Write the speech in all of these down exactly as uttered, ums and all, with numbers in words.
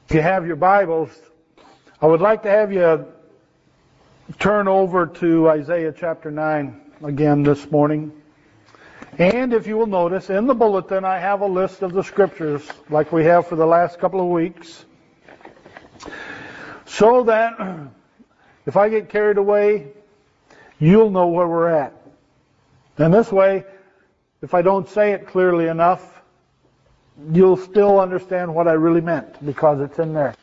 If you have your Bibles, I would like to have you turn over to Isaiah chapter nine again this morning. And if you will notice, in the bulletin I have a list of the scriptures like we have for the last couple of weeks, so that if I get carried away, you'll know where we're at. And this way, if I don't say it clearly enough, you'll still understand what I really meant because it's in there.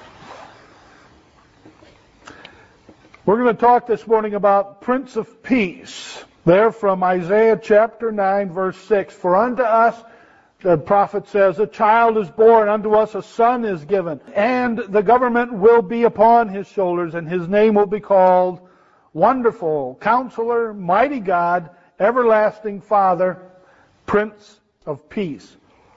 We're going to talk this morning about Prince of Peace. There from Isaiah chapter nine, verse six. For unto us, the prophet says, a child is born, unto us a son is given, and the government will be upon his shoulders, and his name will be called Wonderful, Counselor, Mighty God, Everlasting Father, Prince of Peace.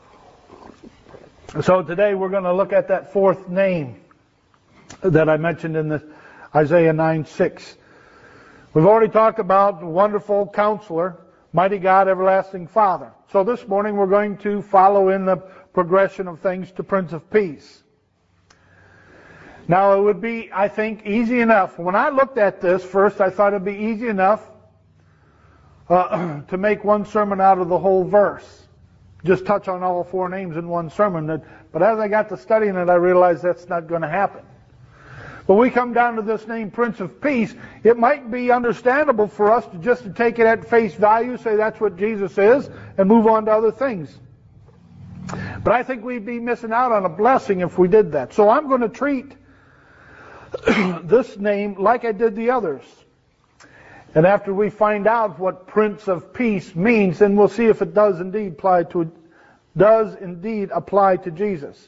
So today we're going to look at that fourth name that I mentioned in the Isaiah nine six. We've already talked about Wonderful Counselor, Mighty God, Everlasting Father. So this morning we're going to follow in the progression of things to Prince of Peace. Now it would be, I think, easy enough. When I looked at this first, I thought it would be easy enough uh, to make one sermon out of the whole verse. Just touch on all four names in one sermon. But as I got to studying it, I realized that's not going to happen. When we come down to this name, Prince of Peace, it might be understandable for us to just to take it at face value, say that's what Jesus is, and move on to other things. But I think we'd be missing out on a blessing if we did that. So I'm going to treat this name like I did the others. And after we find out what Prince of Peace means, then we'll see if it does indeed apply to does indeed apply to Jesus.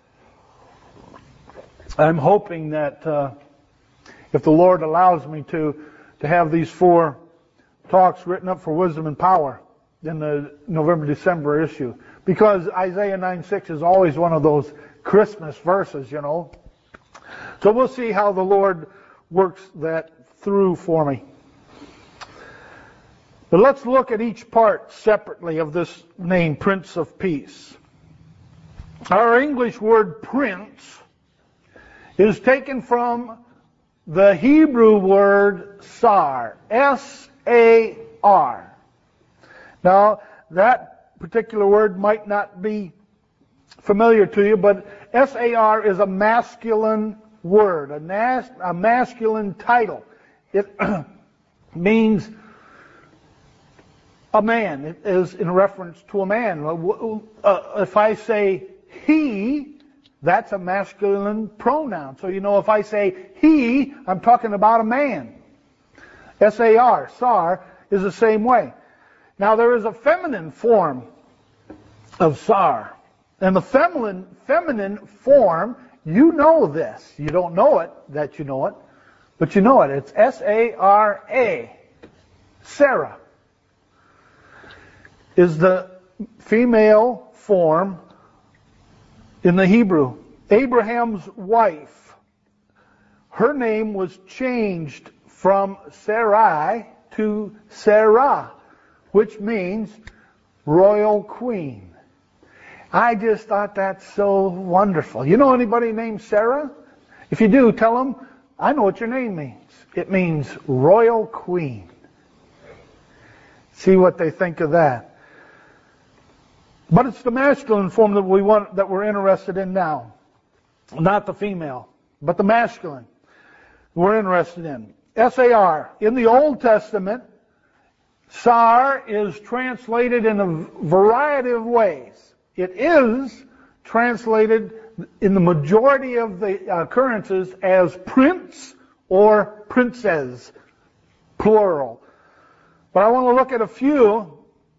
I'm hoping that uh, if the Lord allows me to, to have these four talks written up for Wisdom and Power in the November-December issue. Because Isaiah nine six is always one of those Christmas verses, you know. So we'll see how the Lord works that through for me. But let's look at each part separately of this name, Prince of Peace. Our English word prince is taken from the Hebrew word sar, S A R. Now, that particular word might not be familiar to you, but S A R is a masculine word, a, nas- a masculine title. It means a man. It is in reference to a man. Uh, if I say he, that's a masculine pronoun. So you know if I say he, I'm talking about a man. S A R, sar, is the same way. Now there is a feminine form of sar. And the feminine, feminine form, you know this. You don't know it, that you know it, but you know it. It's S A R A, Sarah. Is the female form in the Hebrew. Abraham's wife, her name was changed from Sarai to Sarah, which means royal queen. I just thought that's so wonderful. You know anybody named Sarah? If you do, tell them, I know what your name means. It means royal queen. See what they think of that. But it's the masculine form that we want, that we're interested in now. Not the female, but the masculine we're interested in. S A R. In the Old Testament, sar is translated in a variety of ways. It is translated in the majority of the occurrences as prince or princess, plural. But I want to look at a few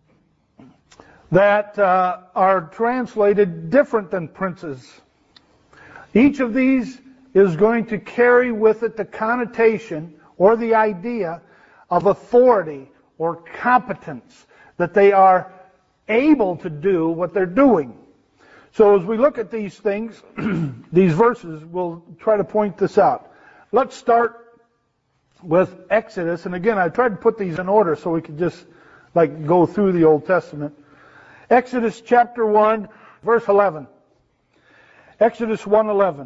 that uh, are translated different than princes. Each of these is going to carry with it the connotation or the idea of authority or competence, that they are able to do what they're doing. So as we look at these things, these verses, we'll try to point this out. Let's start with Exodus, and again I tried to put these in order so we could just like go through the Old Testament. Exodus chapter one, verse eleven. Exodus one eleven.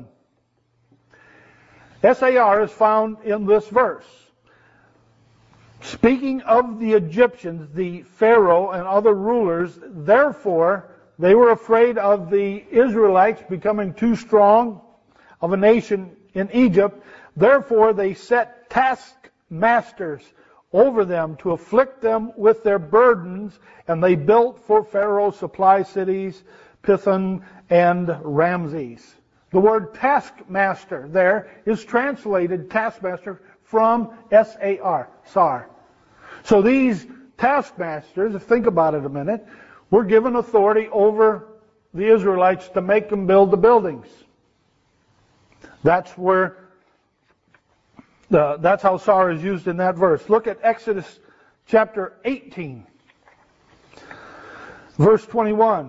S A R is found in this verse. Speaking of the Egyptians, the Pharaoh and other rulers, therefore they were afraid of the Israelites becoming too strong of a nation in Egypt. Therefore they set taskmasters over them to afflict them with their burdens, and they built for Pharaoh supply cities, Pithom and Ramses. The word taskmaster there is translated taskmaster from S A R, S A R. So these taskmasters, think about it a minute, were given authority over the Israelites to make them build the buildings. That's where, the, that's how S A R is used in that verse. Look at Exodus chapter eighteen, verse twenty-one.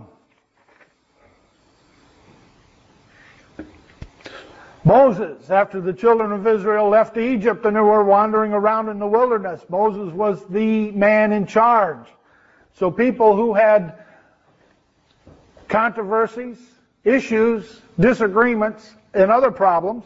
Moses, after the children of Israel left Egypt and they were wandering around in the wilderness, Moses was the man in charge. So people who had controversies, issues, disagreements, and other problems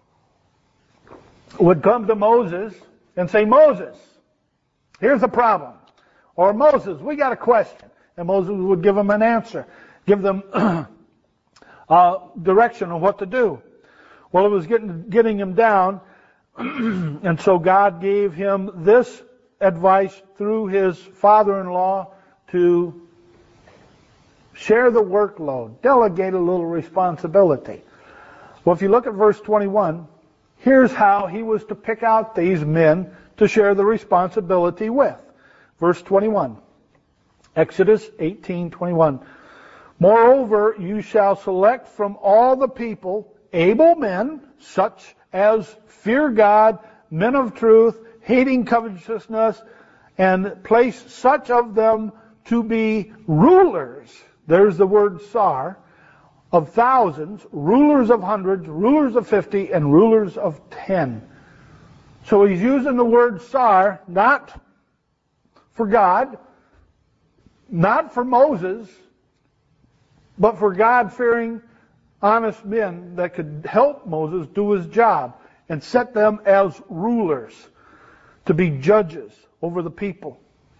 would come to Moses and say, Moses, here's the problem. Or Moses, we got a question. And Moses would give them an answer, give them uh, direction on what to do. Well, it was getting getting him down, and so God gave him this advice through his father-in-law to share the workload, delegate a little responsibility. Well, if you look at verse twenty-one, here's how he was to pick out these men to share the responsibility with. Verse twenty-one, Exodus eighteen twenty-one. Moreover, you shall select from all the people able men, such as fear God, men of truth, hating covetousness, and place such of them to be rulers. There's the word sar, of thousands, rulers of hundreds, rulers of fifty, and rulers of ten. So he's using the word sar, not for God, not for Moses, but for God-fearing, honest men that could help Moses do his job and set them as rulers to be judges over the people.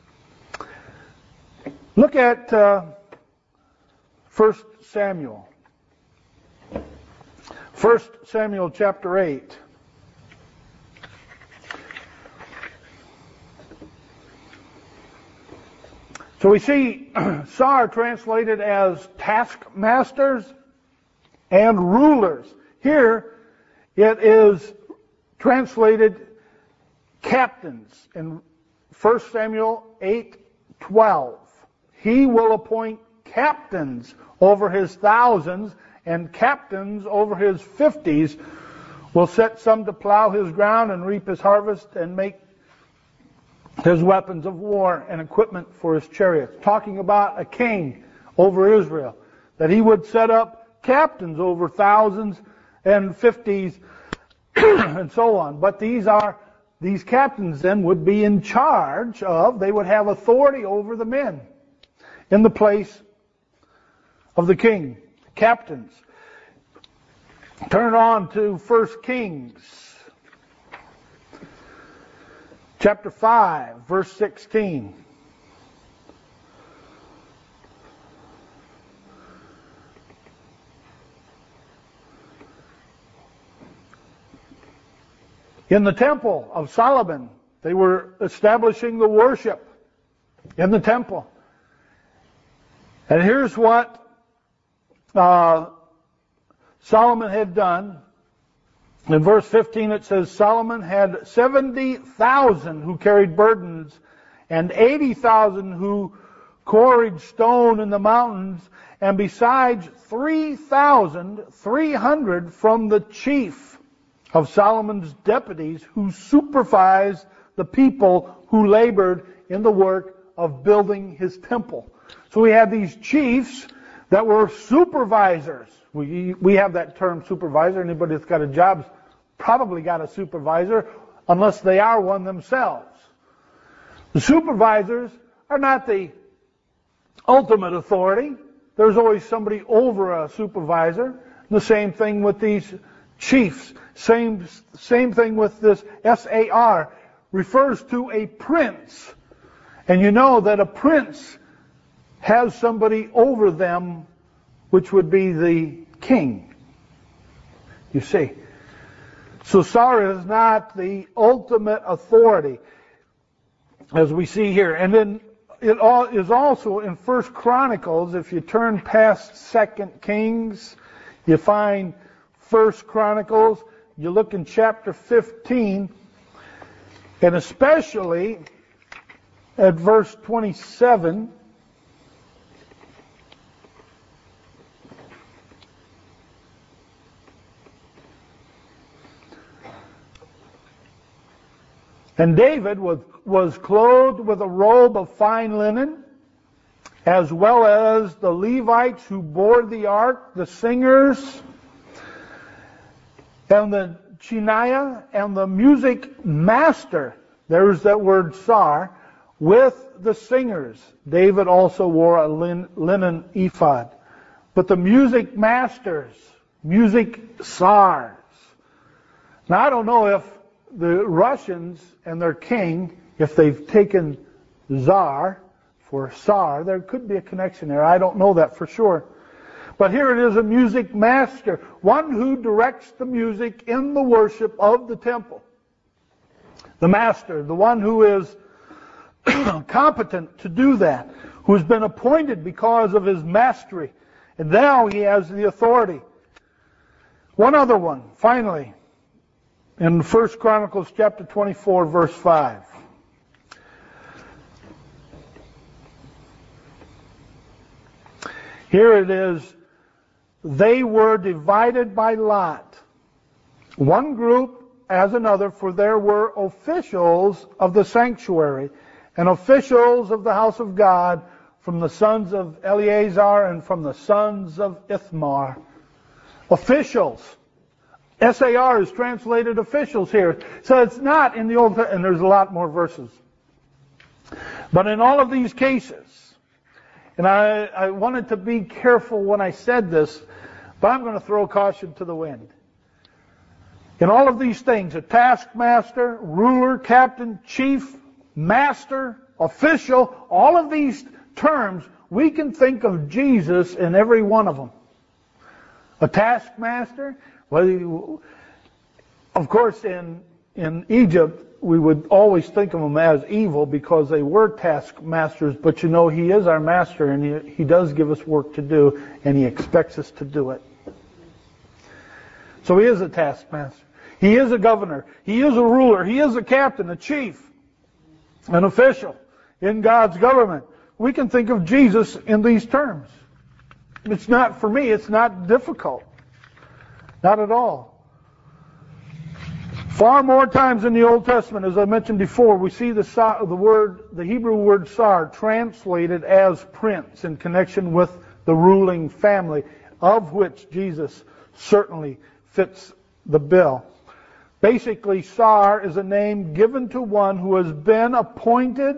Look at uh, First Samuel. First Samuel chapter eight. So we see Sar translated as taskmasters and rulers. Here it is translated captains in First Samuel eight twelve. He will appoint captains over his thousands and captains over his fifties, will set some to plow his ground and reap his harvest and make his weapons of war and equipment for his chariots. Talking about a king over Israel, that he would set up captains over thousands and fifties and so on. But these are, these captains then would be in charge of, they would have authority over the men in the place of the king. Captains. Turn on to First Kings chapter five, verse sixteen. In the temple of Solomon, they were establishing the worship in the temple. And here's what uh, Solomon had done. In verse fifteen it says, Solomon had seventy thousand who carried burdens and eighty thousand who quarried stone in the mountains, and besides three thousand three hundred from the chief of Solomon's deputies who supervised the people who labored in the work of building his temple. So we had these chiefs that were supervisors. We we have that term supervisor. Anybody that's got a job's probably got a supervisor, unless they are one themselves. The supervisors are not the ultimate authority. There's always somebody over a supervisor. The same thing with these chiefs. Same, same thing with this S A R. Refers to a prince. And you know that a prince has somebody over them, which would be the king. You see. So Sar is not the ultimate authority, as we see here. And then it all is also in First Chronicles. If you turn past Second Kings, you find First Chronicles. You look in chapter fifteen, and especially at verse twenty-seven. And David was, was clothed with a robe of fine linen, as well as the Levites who bore the ark, the singers, and the Cheniah, and the music master. There's that word Sar, with the singers. David also wore a lin, linen ephod. But the music masters, music Sars. Now I don't know if the Russians and their king, if they've taken Tsar for Sar, there could be a connection there. I don't know that for sure. But here it is, a music master, one who directs the music in the worship of the temple. The master, the one who is competent to do that, who's been appointed because of his mastery. And now he has the authority. One other one, finally. In First Chronicles chapter twenty-four, verse five. Here it is, they were divided by lot, one group as another, for there were officials of the sanctuary and officials of the house of God from the sons of Eleazar and from the sons of Ithamar. Officials. S A R is translated officials here. So it's not in the Old Testament, and there's a lot more verses. But in all of these cases, and I, I wanted to be careful when I said this, but I'm going to throw caution to the wind. In all of these things, a taskmaster, ruler, captain, chief, master, official, all of these terms, we can think of Jesus in every one of them. A taskmaster, well, of course, in in Egypt, we would always think of them as evil because they were taskmasters. But you know, He is our master, and He, he does give us work to do, and He expects us to do it. So He is a taskmaster. He is a governor. He is a ruler. He is a captain, a chief, an official in God's government. We can think of Jesus in these terms. It's not, for me, it's not difficult. Not at all. Far more times in the Old Testament, as I mentioned before, we see the, the word, the Hebrew word Sar translated as prince in connection with the ruling family, of which Jesus certainly fits the bill. Basically, Sar is a name given to one who has been appointed.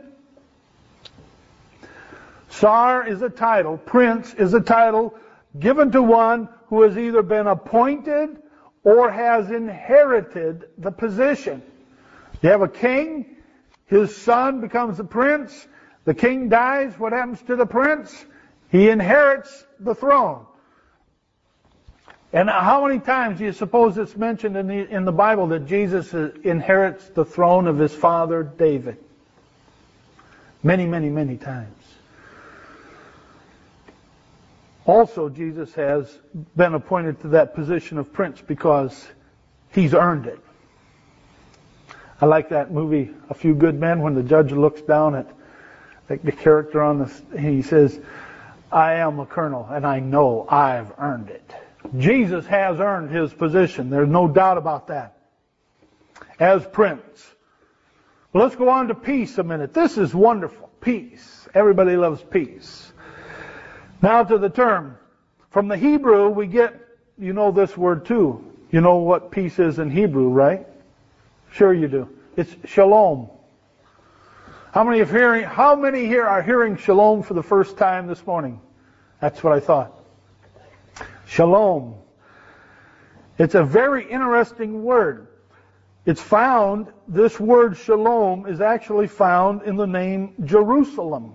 Sar is a title. Prince is a title given to one who has either been appointed or has inherited the position. You have a king, his son becomes the prince, the king dies, what happens to the prince? He inherits the throne. And how many times do you suppose it's mentioned in the, in the Bible that Jesus inherits the throne of his father David? Many, many, many times. Also, Jesus has been appointed to that position of prince because he's earned it. I like that movie, A Few Good Men, when the judge looks down at like the character on the, he says, I am a colonel and I know I've earned it. Jesus has earned his position. There's no doubt about that. As prince. Well, let's go on to peace a minute. This is wonderful. Peace. Everybody loves peace. Now to the term. From the Hebrew, we get, you know this word too. You know what peace is in Hebrew, right? Sure you do. It's shalom. How many of hearing? How many here are hearing shalom for the first time this morning? That's what I thought. Shalom. It's a very interesting word. It's found, this word shalom is actually found in the name Jerusalem.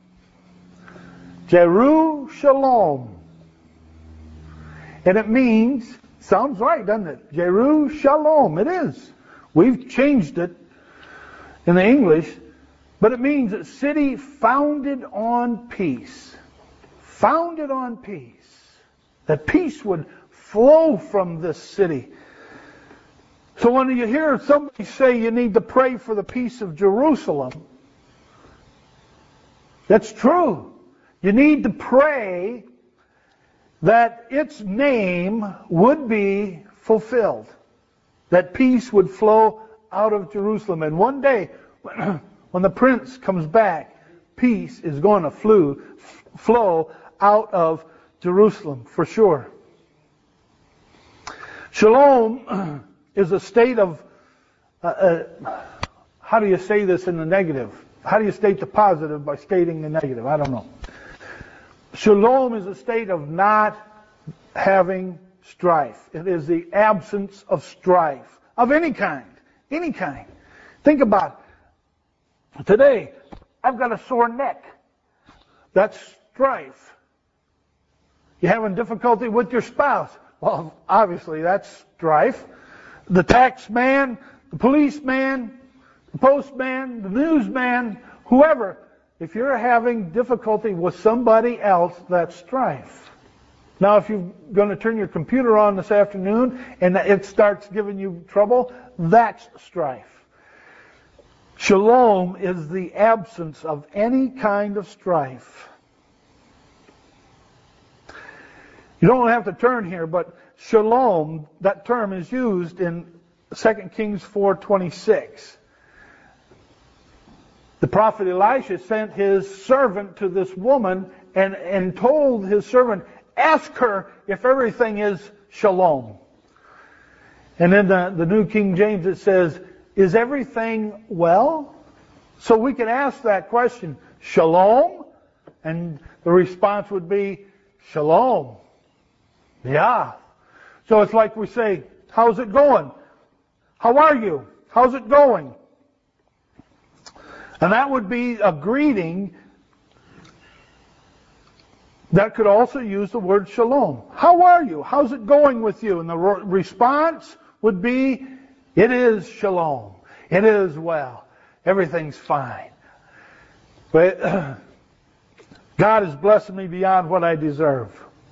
Jeru-shalom. And it means, sounds right, doesn't it? Jeru-shalom. It is. We've changed it in the English, but it means a city founded on peace. Founded on peace. That peace would flow from this city. So when you hear somebody say you need to pray for the peace of Jerusalem, that's true. You need to pray that its name would be fulfilled. That peace would flow out of Jerusalem. And one day, when the prince comes back, peace is going to flow, flow out of Jerusalem, for sure. Shalom is a state of, uh, uh, how do you say this in the negative? How do you state the positive by stating the negative? I don't know. Shalom is a state of not having strife. It is the absence of strife of any kind. Any kind. Think about it. Today, I've got a sore neck. That's strife. You're having difficulty with your spouse. Well, obviously that's strife. The tax man, the policeman, the postman, the newsman, whoever, if you're having difficulty with somebody else, that's strife. Now, if you're going to turn your computer on this afternoon and it starts giving you trouble, that's strife. Shalom is the absence of any kind of strife. You don't have to turn here, but shalom, that term is used in Second Kings four twenty-six. The prophet Elisha sent his servant to this woman and, and told his servant, ask her if everything is shalom. And in the, the New King James it says, is everything well? So we can ask that question, shalom? And the response would be, shalom. Yeah. So it's like we say, how's it going? How are you? How's it going? And that would be a greeting that could also use the word shalom. How are you? How's it going with you? And the response would be, it is shalom. It is well. Everything's fine. But uh, God has blessed me beyond what I deserve.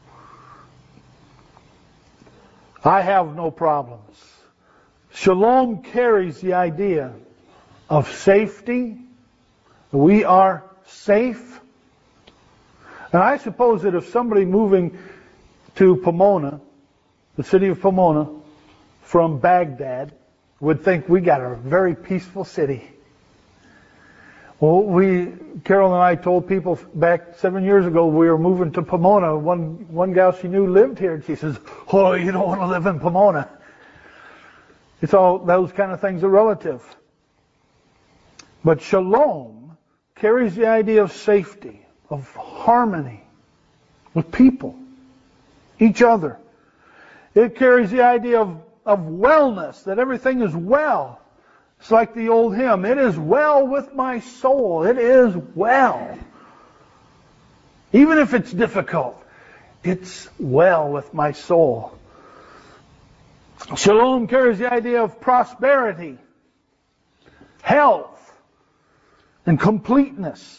I have no problems. Shalom carries the idea of safety. We are safe. And I suppose that if somebody moving to Pomona, the city of Pomona, from Baghdad, would think we got a very peaceful city. Well, we, Carol and I told people back seven years ago we were moving to Pomona. One, one gal she knew lived here, and she says, oh, you don't want to live in Pomona. It's all, those kind of things are relative. But shalom carries the idea of safety, of harmony with people, each other. It carries the idea of, of wellness, that everything is well. It's like the old hymn, it is well with my soul. It is well. Even if it's difficult, it's well with my soul. Shalom carries the idea of prosperity, health, and completeness.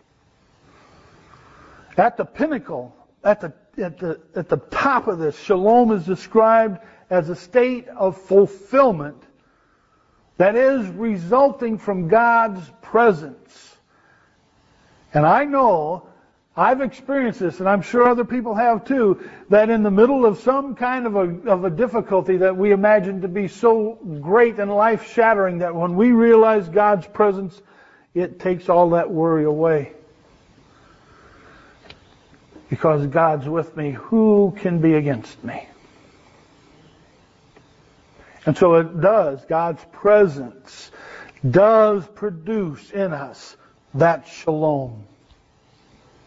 At the pinnacle, at the, at the, at the top of this, shalom is described as a state of fulfillment that is resulting from God's presence. And I know, I've experienced this, and I'm sure other people have too, that in the middle of some kind of a, of a difficulty that we imagine to be so great and life-shattering, that when we realize God's presence, it takes all that worry away. Because God's with me, who can be against me? And so it does, God's presence does produce in us that shalom.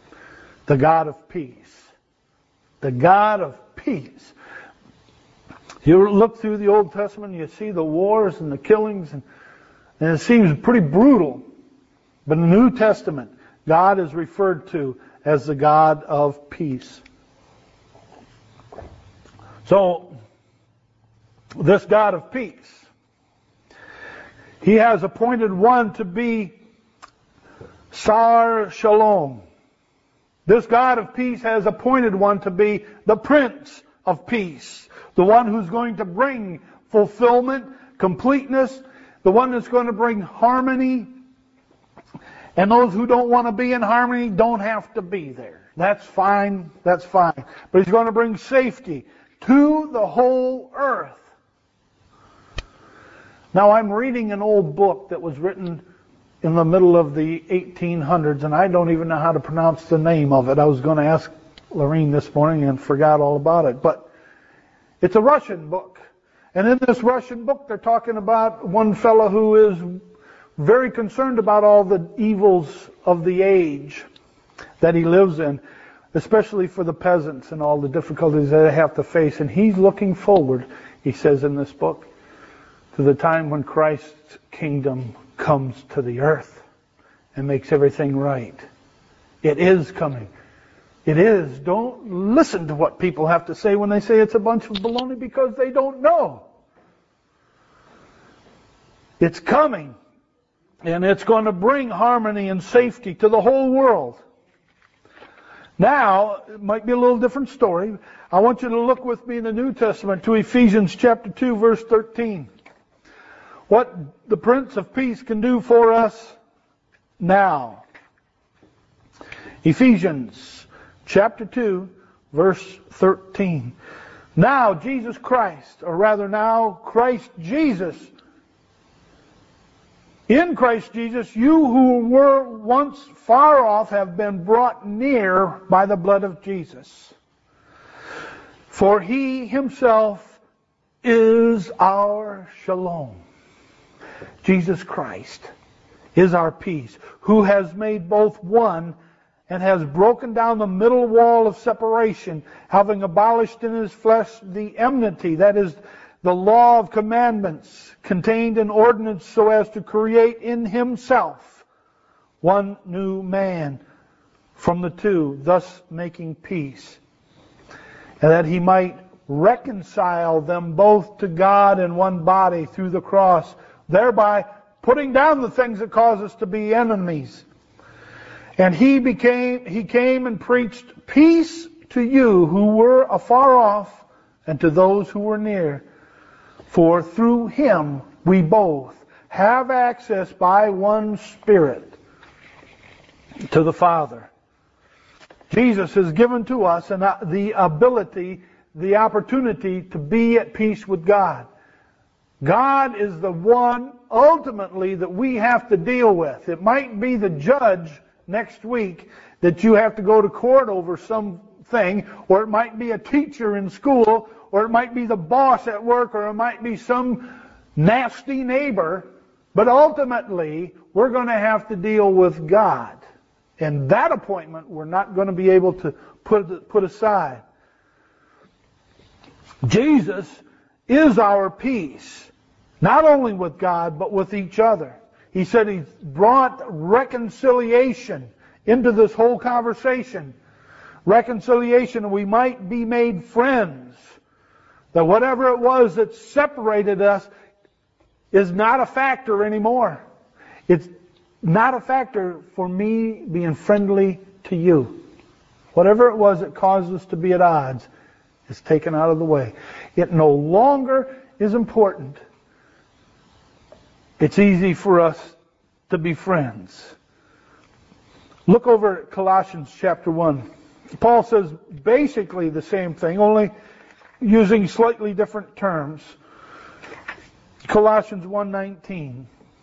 The God of peace. The God of peace. You look through the Old Testament, you see the wars and the killings, and, and it seems pretty brutal. But in the New Testament, God is referred to as the God of peace. So, this God of peace, He has appointed one to be Sar Shalom. This God of peace has appointed one to be the Prince of Peace. The one who's going to bring fulfillment, completeness, the one that's going to bring harmony. And those who don't want to be in harmony don't have to be there. That's fine, that's fine. But He's going to bring safety to the whole earth. Now I'm reading an old book that was written in the middle of the eighteen hundreds, and I don't even know how to pronounce the name of it. I was going to ask Lorene this morning and forgot all about it. But it's a Russian book. And in this Russian book, they're talking about one fellow who is very concerned about all the evils of the age that he lives in, especially for the peasants and all the difficulties that they have to face. And he's looking forward, he says in this book, to the time when Christ's kingdom comes to the earth and makes everything right. It is coming. It is. Don't listen to what people have to say when they say it's a bunch of baloney, because they don't know. It's coming. And it's going to bring harmony and safety to the whole world. Now, it might be a little different story. I want you to look with me in the New Testament to Ephesians chapter two, verse thirteen. What the Prince of Peace can do for us now. Ephesians chapter two, verse thirteen. Now Jesus Christ, or rather now Christ Jesus, in Christ Jesus, you who were once far off have been brought near by the blood of Jesus. For He Himself is our shalom. Jesus Christ is our peace, who has made both one and has broken down the middle wall of separation, having abolished in His flesh the enmity, that is, the law of commandments contained in ordinance, so as to create in Himself one new man from the two, thus making peace, and that He might reconcile them both to God in one body through the cross, thereby putting down the things that cause us to be enemies. And He became, He came and preached peace to you who were afar off, and to those who were near. For through Him we both have access by one Spirit to the Father. Jesus has given to us an, the ability, the opportunity to be at peace with God. God is the one ultimately that we have to deal with. It might be the judge next week that you have to go to court over something, or it might be a teacher in school, or it might be the boss at work, or it might be some nasty neighbor. But ultimately, we're going to have to deal with God. And that appointment we're not going to be able to put, put aside. Jesus is our peace, not only with God, but with each other. He said He's brought reconciliation into this whole conversation. Reconciliation, we might be made friends. That whatever it was that separated us is not a factor anymore. It's not a factor for me being friendly to you. Whatever it was that caused us to be at odds is taken out of the way. It no longer is important. It's easy for us to be friends. Look over at Colossians chapter one. Paul says basically the same thing, only using slightly different terms. Colossians one nineteen.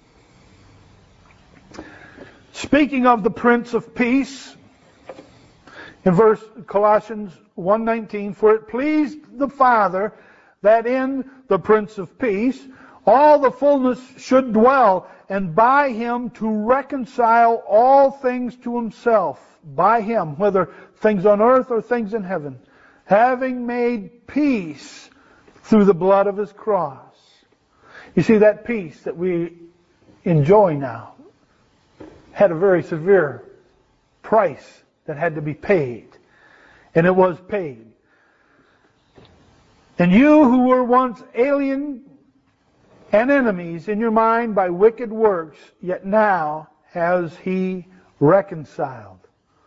Speaking of the Prince of Peace, in verse Colossians one nineteen, for it pleased the Father that in the Prince of Peace all the fullness should dwell, and by Him to reconcile all things to Himself, by Him, whether things on earth or things in heaven, having made peace through the blood of His cross. You see, that peace that we enjoy now had a very severe price that had to be paid. And it was paid. And you who were once alien and enemies in your mind by wicked works, yet now has He reconciled.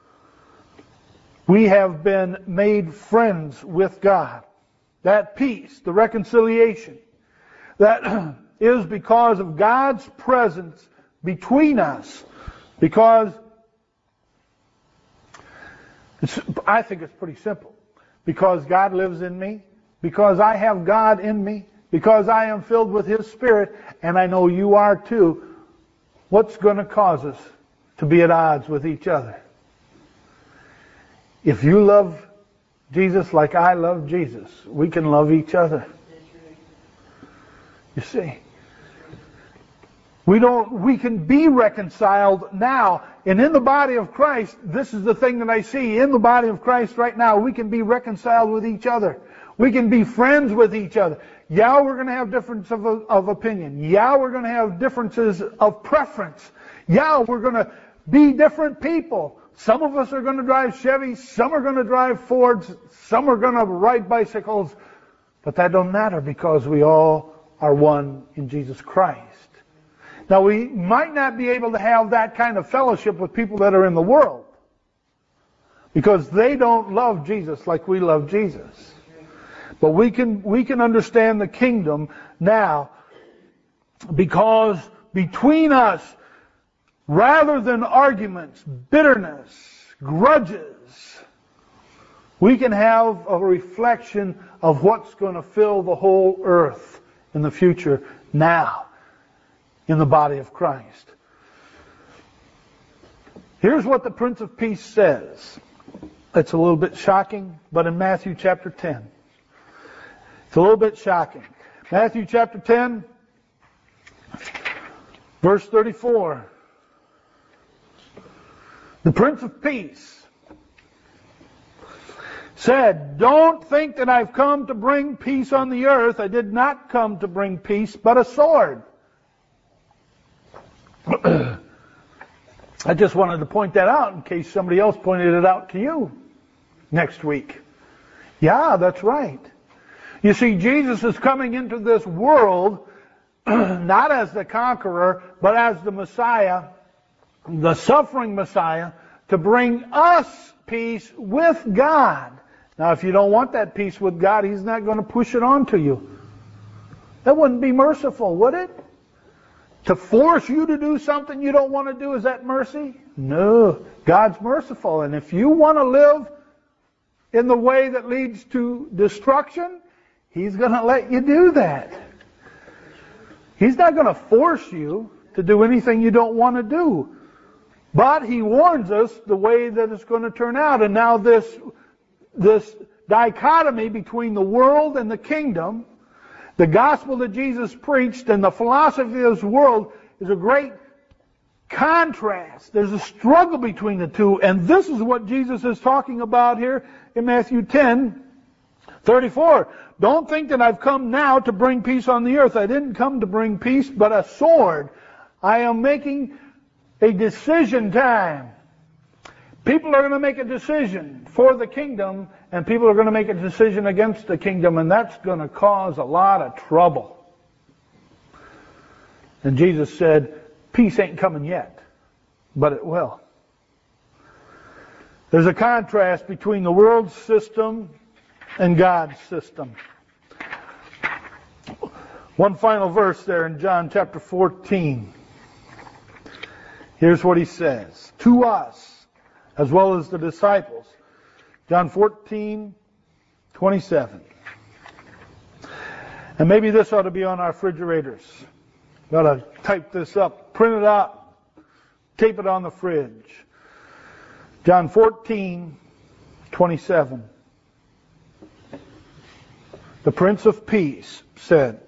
We have been made friends with God. That peace, the reconciliation, that is because of God's presence between us. Because it's, I think it's pretty simple. Because God lives in me, because I have God in me, because I am filled with His Spirit, and I know you are too, what's going to cause us to be at odds with each other? If you love Jesus like I love Jesus, we can love each other. You see, we don't. We can be reconciled now, and in the body of Christ, this is the thing that I see in the body of Christ right now. We can be reconciled with each other. We can be friends with each other. Yeah, we're going to have differences of, of opinion. Yeah, we're going to have differences of preference. Yeah, we're going to be different people. Some of us are going to drive Chevys, some are going to drive Fords, some are going to ride bicycles. But that don't matter because we all are one in Jesus Christ. Now, we might not be able to have that kind of fellowship with people that are in the world because they don't love Jesus like we love Jesus. But we can we can understand the kingdom now because between us, rather than arguments, bitterness, grudges, we can have a reflection of what's going to fill the whole earth in the future now in the body of Christ. Here's what the Prince of Peace says. It's a little bit shocking, but in Matthew chapter ten. It's a little bit shocking. Matthew chapter ten, verse thirty-four. The Prince of Peace said, "Don't think that I've come to bring peace on the earth. I did not come to bring peace, but a sword." I just wanted to point that out in case somebody else pointed it out to you next week. Yeah, that's right. You see, Jesus is coming into this world not as the conqueror, but as the Messiah, the suffering Messiah, to bring us peace with God. Now, if you don't want that peace with God, He's not going to push it on to you. That wouldn't be merciful, would it? To force you to do something you don't want to do, is that mercy? No. God's merciful. And if you want to live in the way that leads to destruction, He's going to let you do that. He's not going to force you to do anything you don't want to do. But He warns us the way that it's going to turn out. And now this, this dichotomy between the world and the kingdom, the gospel that Jesus preached and the philosophy of this world is a great contrast. There's a struggle between the two. And this is what Jesus is talking about here in Matthew ten, thirty-four. Don't think that I've come now to bring peace on the earth. I didn't come to bring peace, but a sword. I am making a decision time. People are going to make a decision for the kingdom, and people are going to make a decision against the kingdom, and that's going to cause a lot of trouble. And Jesus said, peace ain't coming yet, but it will. There's a contrast between the world's system and God's system. One final verse there in John chapter fourteen. Here's what He says to us, as well as the disciples. John fourteen, twenty-seven. And maybe this ought to be on our refrigerators. We ought to type this up, print it out, tape it on the fridge. John fourteen, twenty-seven. The Prince of Peace said,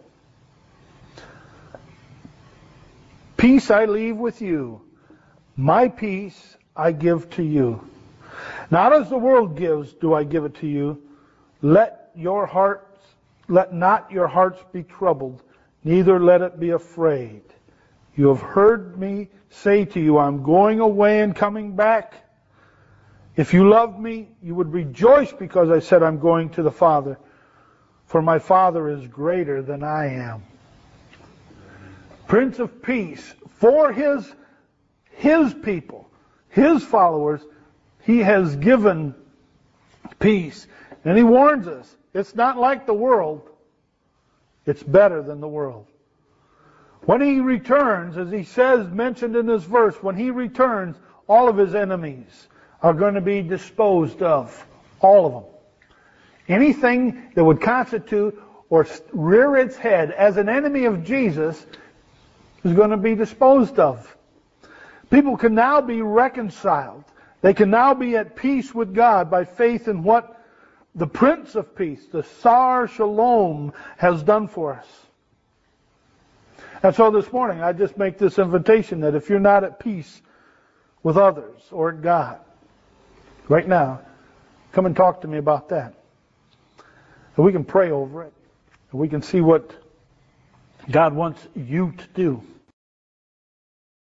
"Peace I leave with you. My peace I give to you. Not as the world gives do I give it to you. Let your hearts Let not your hearts be troubled, neither let it be afraid. You have heard me say to you, I'm going away and coming back. If you loved me, you would rejoice because I said I'm going to the Father, for my Father is greater than I am. Prince of Peace, for his, his people, his followers, he has given peace. And he warns us, it's not like the world, it's better than the world. When he returns, as he says, mentioned in this verse, when he returns, all of his enemies are going to be disposed of. All of them. Anything that would constitute or rear its head as an enemy of Jesus is going to be disposed of. People can now be reconciled. They can now be at peace with God by faith in what the Prince of Peace, the Sar Shalom, has done for us. And so this morning, I just make this invitation that if you're not at peace with others or at God, right now, come and talk to me about that. And we can pray over it. And we can see what God wants you to do.